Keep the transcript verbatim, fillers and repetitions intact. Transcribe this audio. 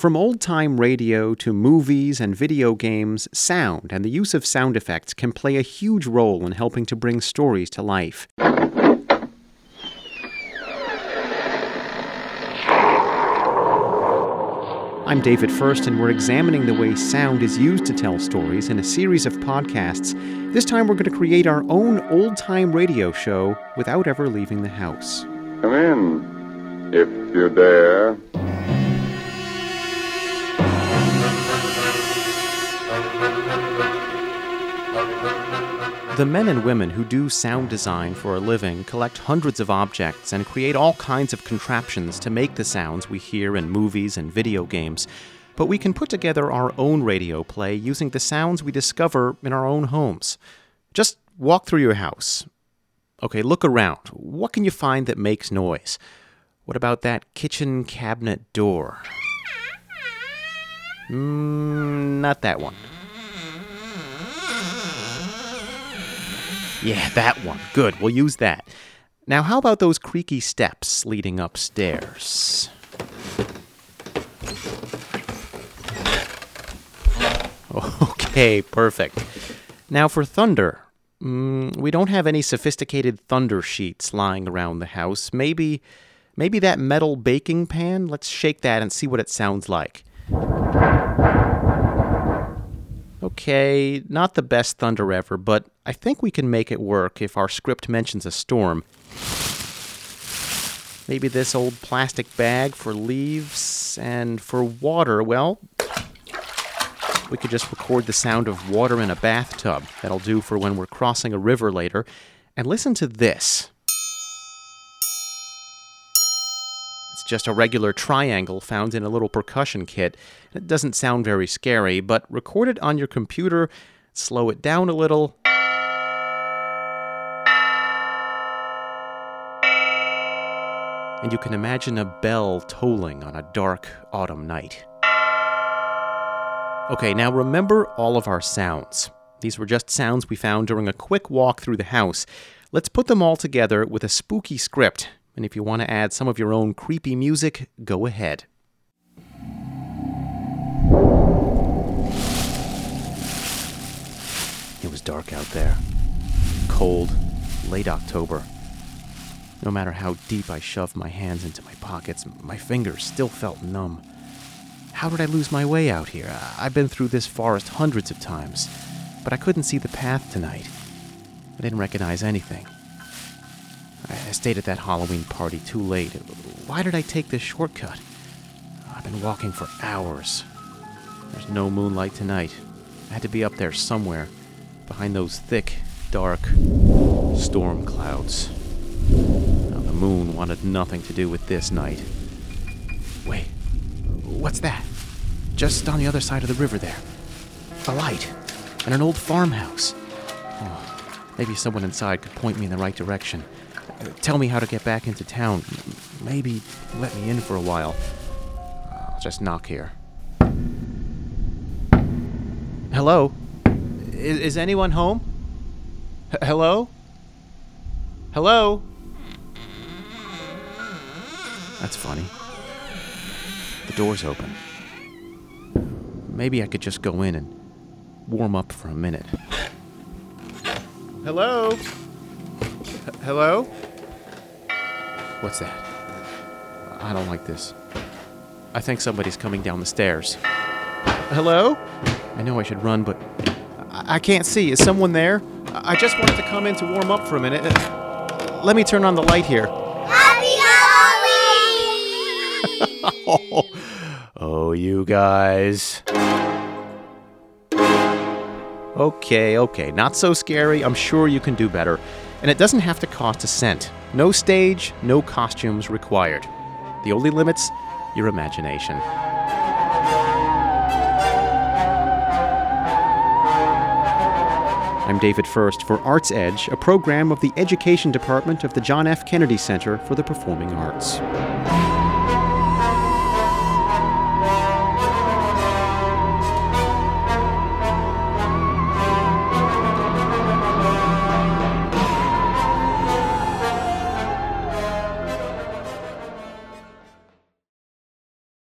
From old-time radio to movies and video games, sound and the use of sound effects can play a huge role in helping to bring stories to life. I'm David First, and we're examining the way sound is used to tell stories in a series of podcasts. This time we're going to create our own old-time radio show without ever leaving the house. Come in, if you dare. The men and women who do sound design for a living collect hundreds of objects and create all kinds of contraptions to make the sounds we hear in movies and video games. But we can put together our own radio play using the sounds we discover in our own homes. Just walk through your house. Okay, look around. What can you find that makes noise? What about that kitchen cabinet door? Mm, not that one. Yeah, that one. Good, we'll use that. Now, how about those creaky steps leading upstairs? Okay, perfect. Now for thunder. Mm, we don't have any sophisticated thunder sheets lying around the house. Maybe, maybe that metal baking pan? Let's shake that and see what it sounds like. Okay, not the best thunder ever, but I think we can make it work if our script mentions a storm. Maybe this old plastic bag for leaves, and for water, well, we could just record the sound of water in a bathtub. That'll do for when we're crossing a river later. And listen to this. It's just a regular triangle found in a little percussion kit. It doesn't sound very scary, but record it on your computer, slow it down a little, and you can imagine a bell tolling on a dark autumn night. Okay, now remember all of our sounds. These were just sounds we found during a quick walk through the house. Let's put them all together with a spooky script. And if you want to add some of your own creepy music, go ahead. It was dark out there. Cold, late October. No matter how deep I shoved my hands into my pockets, my fingers still felt numb. How did I lose my way out here? I've been through this forest hundreds of times, but I couldn't see the path tonight. I didn't recognize anything. I stayed at that Halloween party too late. Why did I take this shortcut? I've been walking for hours. There's no moonlight tonight. I had to be up there somewhere, behind those thick, dark storm clouds. Now, the moon wanted nothing to do with this night. Wait, what's that? Just on the other side of the river there. A light, and an old farmhouse. Oh, maybe someone inside could point me in the right direction. Tell me how to get back into town. Maybe let me in for a while. I'll just knock here. Hello? Is, is anyone home? H- hello? Hello? That's funny. The door's open. Maybe I could just go in and warm up for a minute. Hello? H- hello? What's that? I don't like this. I think somebody's coming down the stairs. Hello? I know I should run, but I, I can't see. Is someone there? I-, I just wanted to come in to warm up for a minute. Uh, let me turn on the light here. Happy Halloween! oh, oh, you guys. Okay, okay. Not so scary. I'm sure you can do better. And it doesn't have to cost a cent. No stage, no costumes required. The only limit's your imagination. I'm David First for Arts Edge, a program of the Education Department of the John F. Kennedy Center for the Performing Arts.